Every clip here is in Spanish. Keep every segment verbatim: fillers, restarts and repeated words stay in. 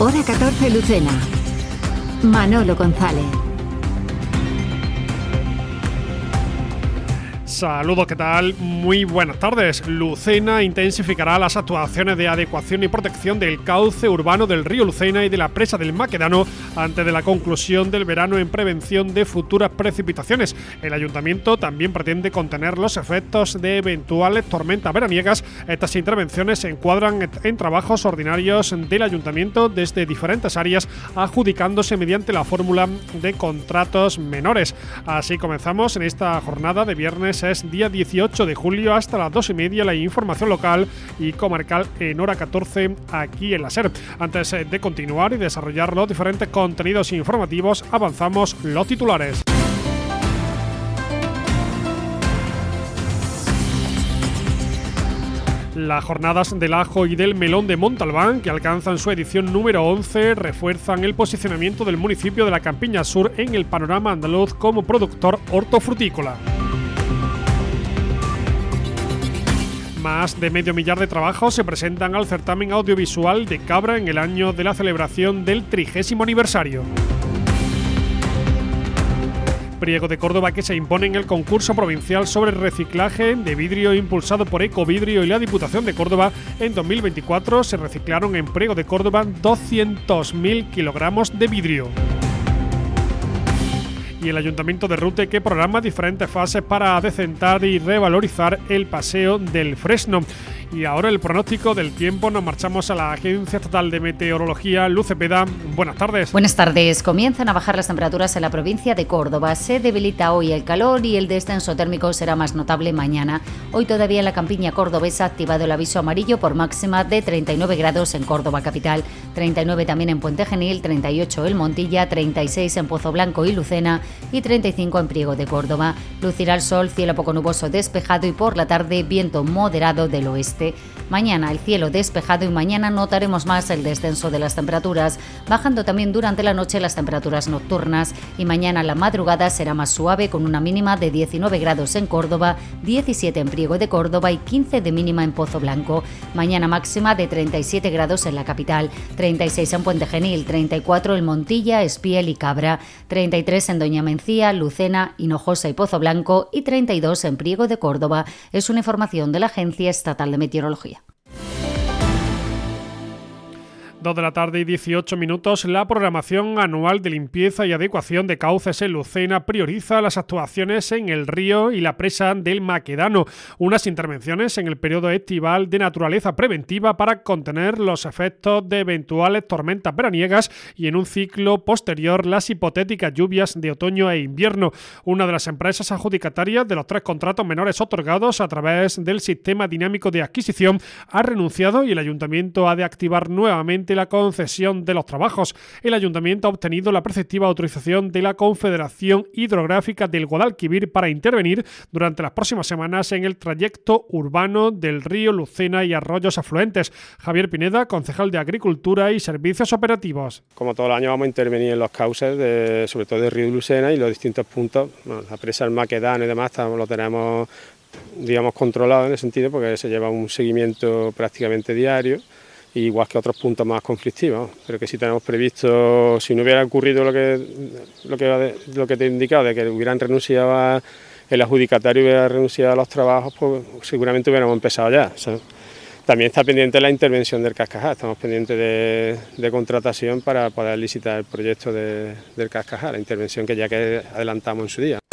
Hora catorce Lucena. Manolo González. Saludos, ¿qué tal? Muy buenas tardes. Lucena intensificará las actuaciones de adecuación y protección del cauce urbano del río Lucena y de la presa del Maquedano antes de la conclusión del verano en prevención de futuras precipitaciones. El ayuntamiento también pretende contener los efectos de eventuales tormentas veraniegas. Estas intervenciones se encuadran en trabajos ordinarios del ayuntamiento desde diferentes áreas, adjudicándose mediante la fórmula de contratos menores. Así comenzamos en esta jornada de viernes. Es día dieciocho de julio, hasta las dos y media la información local y comarcal en hora catorce aquí en la SER. Antes de continuar y desarrollar los diferentes contenidos informativos, avanzamos los titulares. Las jornadas del ajo y del melón de Montalbán, que alcanzan su edición número once, refuerzan el posicionamiento del municipio de la Campiña Sur en el panorama andaluz como productor hortofrutícola. Más de medio millar de trabajos se presentan al certamen audiovisual de Cabra en el año de la celebración del trigésimo aniversario. Priego de Córdoba que se impone en el concurso provincial sobre reciclaje de vidrio impulsado por Ecovidrio y la Diputación de Córdoba. En dos mil veinticuatro se reciclaron en Priego de Córdoba doscientos mil kilogramos de vidrio. Y el Ayuntamiento de Rute que programa diferentes fases para adecentar y revalorizar el Paseo del Fresno. Y ahora el pronóstico del tiempo. Nos marchamos a la Agencia Estatal de Meteorología. Luz Cepeda, buenas tardes. Buenas tardes. Comienzan a bajar las temperaturas en la provincia de Córdoba. Se debilita hoy el calor y el descenso térmico será más notable mañana. Hoy todavía en la campiña cordobesa ha activado el aviso amarillo por máxima de treinta y nueve grados en Córdoba capital, treinta y nueve también en Puente Genil, treinta y ocho en Montilla, treinta y seis en Pozo Blanco y Lucena y treinta y cinco en Priego de Córdoba. Lucirá el sol, cielo poco nuboso despejado y por la tarde viento moderado del oeste. Mañana el cielo despejado y mañana notaremos más el descenso de las temperaturas, bajando también durante la noche las temperaturas nocturnas y mañana la madrugada será más suave con una mínima de diecinueve grados en Córdoba, diecisiete en Priego de Córdoba y quince de mínima en Pozo Blanco. Mañana máxima de treinta y siete grados en la capital, treinta y seis en Puente Genil, treinta y cuatro en Montilla, Espiel y Cabra, treinta y tres en Doña Mencía, Lucena, Hinojosa y Pozo Blanco y treinta y dos en Priego de Córdoba. Es una información de la Agencia Estatal de Meteorología. dos de la tarde y dieciocho minutos. La programación anual de limpieza y adecuación de cauces en Lucena prioriza las actuaciones en el río y la presa del Maquedano, unas intervenciones en el periodo estival de naturaleza preventiva para contener los efectos de eventuales tormentas veraniegas y en un ciclo posterior las hipotéticas lluvias de otoño e invierno. Una de las empresas adjudicatarias de los tres contratos menores otorgados a través del sistema dinámico de adquisición ha renunciado y el ayuntamiento ha de activar nuevamente la concesión de los trabajos. El ayuntamiento ha obtenido la preceptiva autorización de la Confederación Hidrográfica del Guadalquivir para intervenir durante las próximas semanas en el trayecto urbano del río Lucena y arroyos afluentes. Javier Pineda, concejal de Agricultura y Servicios Operativos. Como todos los años vamos a intervenir en los cauces, de, sobre todo del río Lucena y los distintos puntos. Bueno, la presa del Maquedano y demás estamos, lo tenemos digamos controlado en ese sentido porque se lleva un seguimiento prácticamente diario, igual que otros puntos más conflictivos, pero que sí tenemos previsto, si no hubiera ocurrido lo que lo que, lo que te he indicado, de que hubieran renunciado a, el adjudicatario hubiera renunciado a los trabajos, pues seguramente hubiéramos empezado ya, ¿sabes? También está pendiente la intervención del Cascajar, estamos pendientes de, de contratación para poder licitar el proyecto de, del Cascajar, la intervención que ya que adelantamos en su día.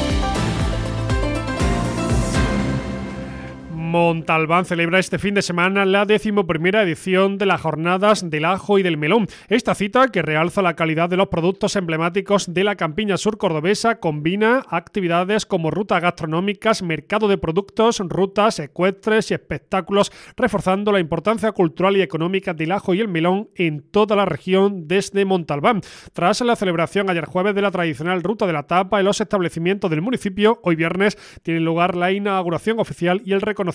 Montalbán celebra este fin de semana la decimoprimera edición de las Jornadas del Ajo y del Melón. Esta cita, que realza la calidad de los productos emblemáticos de la campiña sur cordobesa, combina actividades como rutas gastronómicas, mercado de productos, rutas ecuestres y espectáculos, reforzando la importancia cultural y económica del ajo y el melón en toda la región desde Montalbán. Tras la celebración ayer jueves de la tradicional Ruta de la Tapa en los establecimientos del municipio, hoy viernes tiene lugar la inauguración oficial y el reconocimiento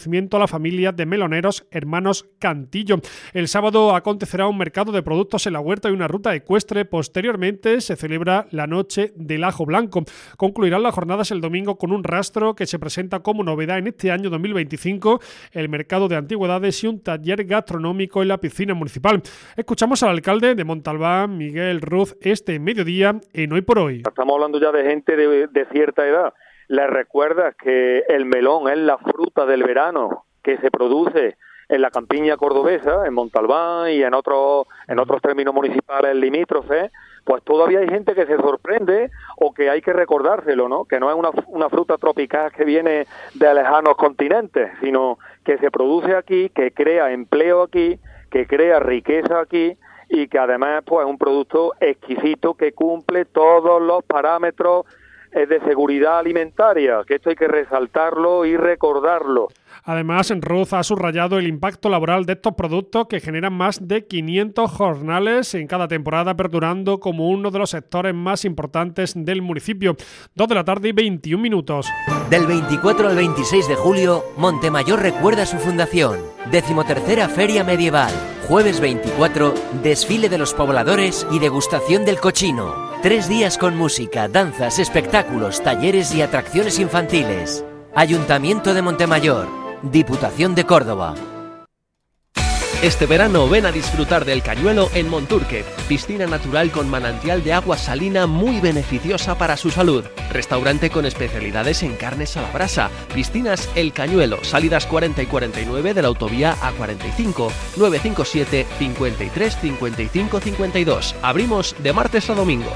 reconocimiento a la familia de meloneros hermanos Cantillo. El sábado acontecerá un mercado de productos en la huerta y una ruta ecuestre. Posteriormente se celebra la Noche del Ajo Blanco. Concluirán las jornadas el domingo con un rastro que se presenta como novedad en este año dos mil veinticinco, el mercado de antigüedades y un taller gastronómico en la piscina municipal. Escuchamos al alcalde de Montalbán, Miguel Ruz, este mediodía en Hoy por Hoy. Estamos hablando ya de gente de, de cierta edad. Les recuerdas que el melón es la fruta del verano que se produce en la campiña cordobesa, en Montalbán y en otros en otros términos municipales limítrofes. Pues todavía hay gente que se sorprende o que hay que recordárselo, ¿no? Que no es una, una fruta tropical que viene de lejanos continentes, sino que se produce aquí, que crea empleo aquí, que crea riqueza aquí y que además pues es un producto exquisito que cumple todos los parámetros de seguridad alimentaria, que esto hay que resaltarlo y recordarlo. Además, Ruz ha subrayado el impacto laboral de estos productos que generan más de quinientos jornales en cada temporada, perdurando como uno de los sectores más importantes del municipio. Dos de la tarde y veintiún minutos. Del veinticuatro al veintiséis de julio, Montemayor recuerda su fundación. Decimotercera Feria Medieval. Jueves veinticuatro, desfile de los pobladores y degustación del cochino. Tres días con música, danzas, espectáculos, talleres y atracciones infantiles. Ayuntamiento de Montemayor, Diputación de Córdoba. Este verano ven a disfrutar del Cañuelo en Monturque, piscina natural con manantial de agua salina muy beneficiosa para su salud, restaurante con especialidades en carnes a la brasa, piscinas El Cañuelo, salidas cuarenta y cuarenta y nueve de la autovía A cuarenta y cinco, nueve cinco siete, cincuenta y tres, cincuenta y cinco, cincuenta y dos. Abrimos de martes a domingo.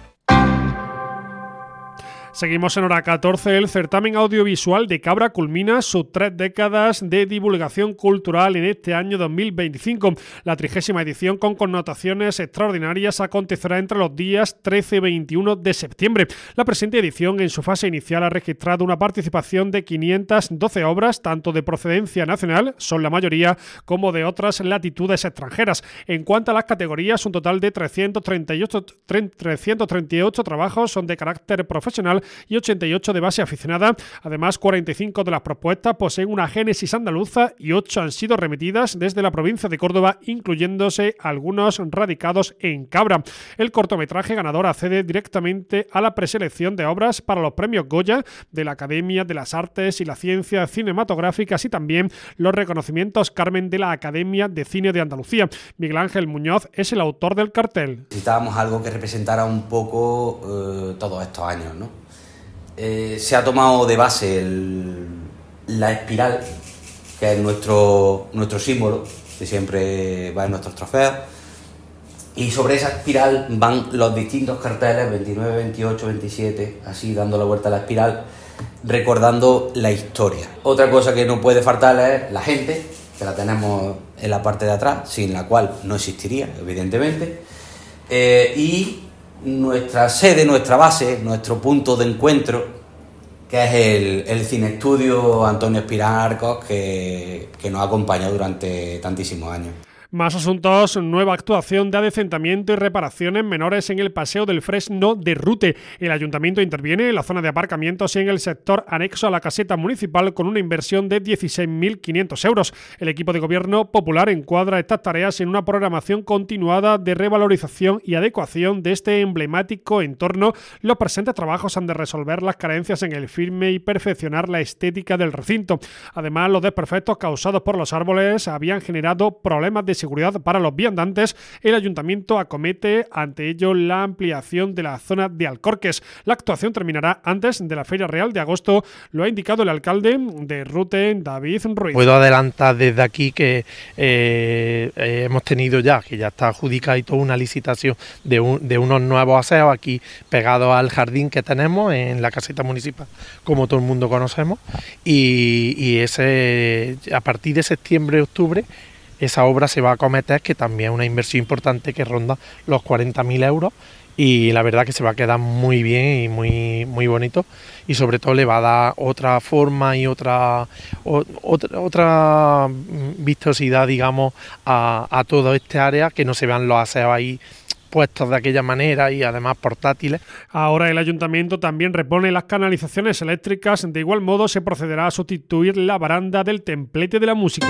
Seguimos en hora catorce. El certamen audiovisual de Cabra culmina sus tres décadas de divulgación cultural en este año dos mil veinticinco. La trigésima edición, con connotaciones extraordinarias, acontecerá entre los días trece y veintiuno de septiembre. La presente edición, en su fase inicial, ha registrado una participación de quinientas doce obras, tanto de procedencia nacional, son la mayoría, como de otras latitudes extranjeras. En cuanto a las categorías, un total de trescientos treinta y ocho, trescientos treinta y ocho trabajos son de carácter profesional y ochenta y ocho de base aficionada. Además, cuarenta y cinco de las propuestas poseen una génesis andaluza y ocho han sido remitidas desde la provincia de Córdoba, incluyéndose algunos radicados en Cabra. El cortometraje ganador accede directamente a la preselección de obras para los premios Goya de la Academia de las Artes y las Ciencias Cinematográficas y también los reconocimientos Carmen de la Academia de Cine de Andalucía. Miguel Ángel Muñoz es el autor del cartel. Necesitábamos algo que representara un poco eh, todos estos años, ¿no? Eh, se ha tomado de base el, la espiral, que es nuestro, nuestro símbolo, que siempre va en nuestros trofeos, y sobre esa espiral van los distintos carteles, veintinueve, veintiocho, veintisiete, así dando la vuelta a la espiral, recordando la historia. Otra cosa que no puede faltar es la gente, que la tenemos en la parte de atrás, sin la cual no existiría, evidentemente, eh, y nuestra sede, nuestra base, nuestro punto de encuentro, que es el, el Cine Estudio Antonio Espirán Arcos, que, que nos ha acompañado durante tantísimos años. Más asuntos. Nueva actuación de adecentamiento y reparaciones menores en el Paseo del Fresno de Rute. El ayuntamiento interviene en la zona de aparcamientos y en el sector anexo a la caseta municipal con una inversión de dieciséis mil quinientos euros. El equipo de gobierno popular encuadra estas tareas en una programación continuada de revalorización y adecuación de este emblemático entorno. Los presentes trabajos han de resolver las carencias en el firme y perfeccionar la estética del recinto. Además, los desperfectos causados por los árboles habían generado problemas de seguridad para los viandantes. El ayuntamiento acomete ante ello la ampliación de la zona de Alcorques. La actuación terminará antes de la Feria Real de agosto, lo ha indicado el alcalde de Rute, David Ruiz. Puedo adelantar desde aquí que eh, eh, hemos tenido ya, que ya está adjudicada y toda una licitación de, un, de unos nuevos aseos aquí pegados al jardín que tenemos en la caseta municipal, como todo el mundo conocemos, y, y ese a partir de septiembre, octubre, esa obra se va a acometer, que también es una inversión importante que ronda los cuarenta mil euros, y la verdad que se va a quedar muy bien y muy, muy bonito, y sobre todo le va a dar otra forma y otra, o, otra, otra vistosidad, digamos, a, a todo este área, que no se vean los aseos ahí puestos de aquella manera y además portátiles. Ahora el ayuntamiento también repone las canalizaciones eléctricas. De igual modo se procederá a sustituir la baranda del templete de la música.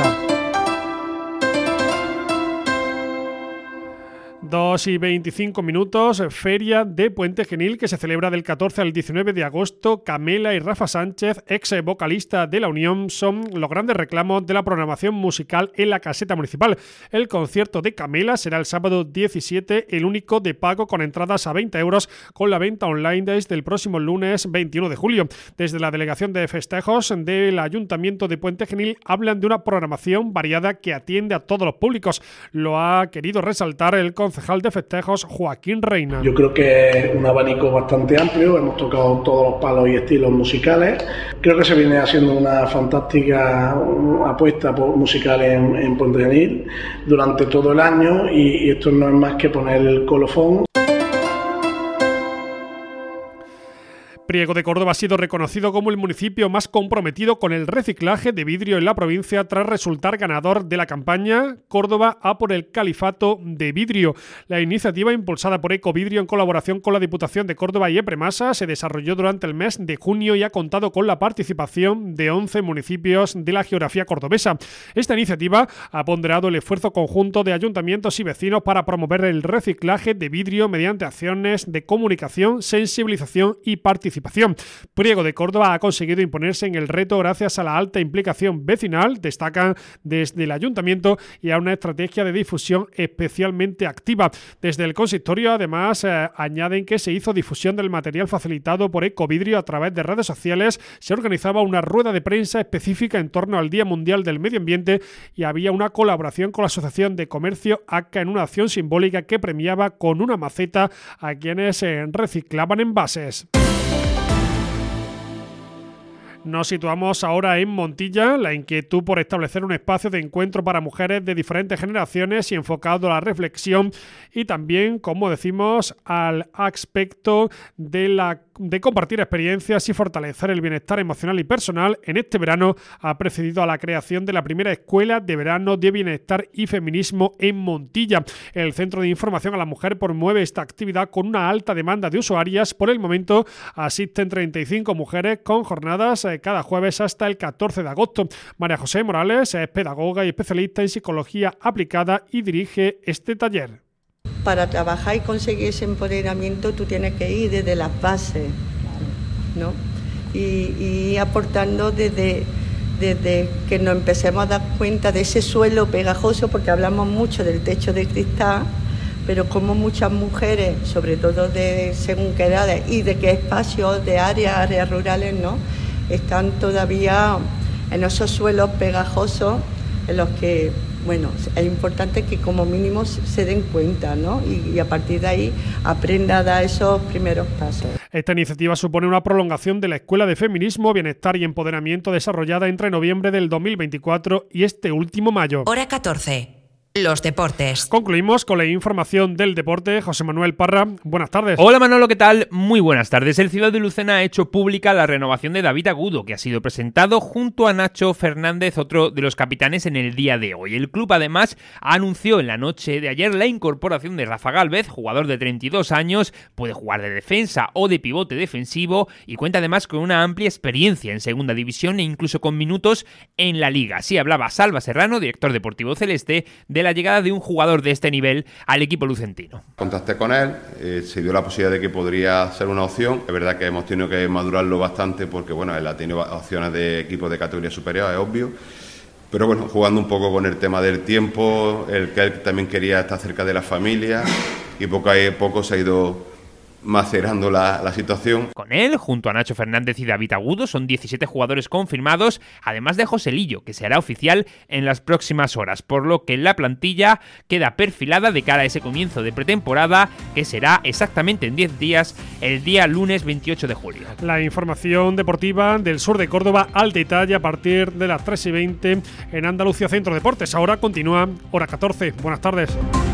dos y veinticinco minutos, Feria de Puente Genil que se celebra del catorce al diecinueve de agosto. Camela y Rafa Sánchez, ex vocalista de La Unión, son los grandes reclamos de la programación musical en la caseta municipal. El concierto de Camela será el sábado diecisiete, el único de pago con entradas a veinte euros, con la venta online desde el próximo lunes veintiuno de julio. Desde la Delegación de Festejos del Ayuntamiento de Puente Genil hablan de una programación variada que atiende a todos los públicos. Lo ha querido resaltar el concejal de festejos Joaquín Reina. Yo creo que es un abanico bastante amplio, hemos tocado todos los palos y estilos musicales. Creo que se viene haciendo una fantástica apuesta por musical en, en Puente Genil durante todo el año y, y esto no es más que poner el colofón. Priego de Córdoba ha sido reconocido como el municipio más comprometido con el reciclaje de vidrio en la provincia tras resultar ganador de la campaña Córdoba a por el califato de vidrio. La iniciativa, impulsada por Ecovidrio en colaboración con la Diputación de Córdoba y Epremasa, se desarrolló durante el mes de junio y ha contado con la participación de once municipios de la geografía cordobesa. Esta iniciativa ha ponderado el esfuerzo conjunto de ayuntamientos y vecinos para promover el reciclaje de vidrio mediante acciones de comunicación, sensibilización y participación. Priego de Córdoba ha conseguido imponerse en el reto gracias a la alta implicación vecinal, destacan desde el ayuntamiento, y a una estrategia de difusión especialmente activa. Desde el consistorio, además, eh, añaden que se hizo difusión del material facilitado por Ecovidrio a través de redes sociales, se organizaba una rueda de prensa específica en torno al Día Mundial del Medio Ambiente y había una colaboración con la Asociación de Comercio A C A en una acción simbólica que premiaba con una maceta a quienes eh, reciclaban envases. Nos situamos ahora en Montilla, la inquietud por establecer un espacio de encuentro para mujeres de diferentes generaciones y enfocado a la reflexión y también, como decimos, al aspecto de la de compartir experiencias y fortalecer el bienestar emocional y personal. En este verano ha precedido a la creación de la primera escuela de verano de bienestar y feminismo en Montilla. El Centro de Información a la Mujer promueve esta actividad con una alta demanda de usuarias. Por el momento asisten treinta y cinco mujeres con jornadas cada jueves hasta el catorce de agosto. María José Morales es pedagoga y especialista en psicología aplicada y dirige este taller. Para trabajar y conseguir ese empoderamiento tú tienes que ir desde las bases, ¿no? Y, y ir aportando desde, desde que nos empecemos a dar cuenta de ese suelo pegajoso, porque hablamos mucho del techo de cristal, pero como muchas mujeres, sobre todo de según qué edades y de qué espacios, de áreas, áreas rurales, ¿no?, están todavía en esos suelos pegajosos en los que, bueno, es importante que como mínimo se den cuenta, ¿no? Y, y a partir de ahí aprenda a dar esos primeros pasos. Esta iniciativa supone una prolongación de la Escuela de Feminismo, Bienestar y Empoderamiento desarrollada entre noviembre del dos mil veinticuatro y este último mayo. Hora catorce. Los deportes. Concluimos con la información del deporte. José Manuel Parra, buenas tardes. Hola Manolo, ¿qué tal? Muy buenas tardes. El Ciudad de Lucena ha hecho pública la renovación de David Agudo, que ha sido presentado junto a Nacho Fernández, otro de los capitanes, en el día de hoy. El club además anunció en la noche de ayer la incorporación de Rafa Gálvez, jugador de treinta y dos años, puede jugar de defensa o de pivote defensivo y cuenta además con una amplia experiencia en segunda división e incluso con minutos en la liga. Así hablaba Salva Serrano, director deportivo celeste, de la llegada de un jugador de este nivel al equipo lucentino. Contacté con él, eh, se dio la posibilidad de que podría ser una opción. Es verdad que hemos tenido que madurarlo bastante porque bueno, él ha tenido opciones de equipos de categoría superior, es obvio. Pero bueno, jugando un poco con el tema del tiempo, el que él también quería estar cerca de la familia y poco a poco se ha ido macerando la, la situación. Con él, junto a Nacho Fernández y David Agudo, son diecisiete jugadores confirmados, además de Joselillo, que se hará oficial en las próximas horas, por lo que la plantilla queda perfilada de cara a ese comienzo de pretemporada, que será exactamente en diez días, el día lunes veintiocho de julio. La información deportiva del sur de Córdoba al detalle a partir de las tres y veinte en Andalucía Centro Deportes. Ahora continúa Hora catorce. Buenas tardes.